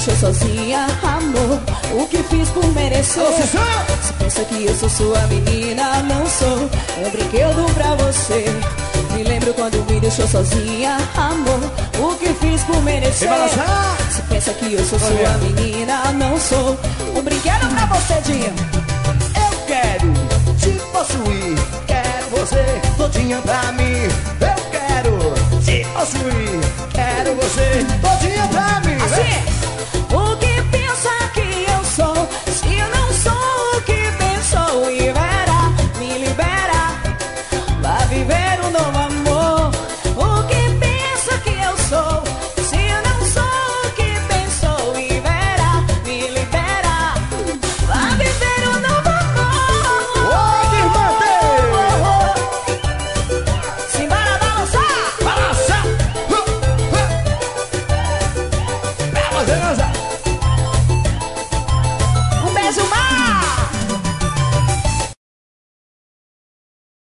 deixou sozinha, amor, o que fiz por merecer? Se pensa que eu sou sua menina, não sou um brinquedo pra você. Me lembro quando me deixou sozinha, amor, o que fiz por merecer? Se pensa que eu sou sua menina, não sou um brinquedo pra você, Dinho. Eu quero te possuir, quero você todinha pra mim. Eu quero te possuir, quero você todinha